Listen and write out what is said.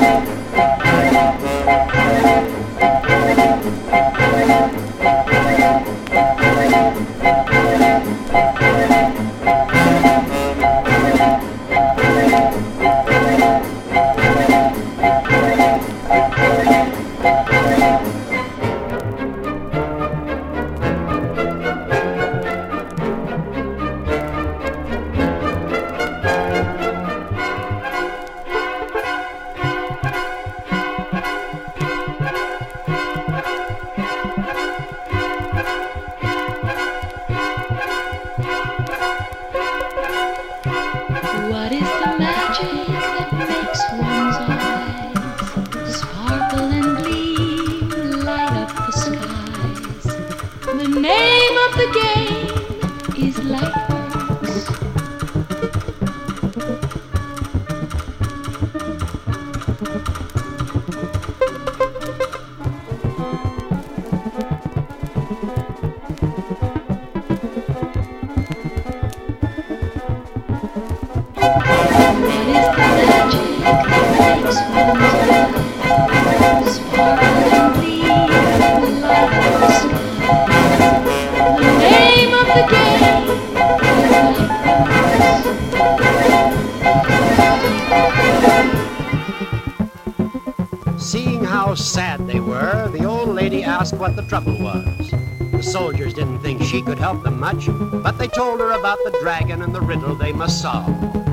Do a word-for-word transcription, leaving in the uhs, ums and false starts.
What is the magic that makes one's eyes sparkle and gleam, light up the skies? The name of the game is Lightworks. Seeing how sad they were, the old lady asked what the trouble was. The soldiers didn't think she could help them much, but they told her about the dragon and the riddle they must solve.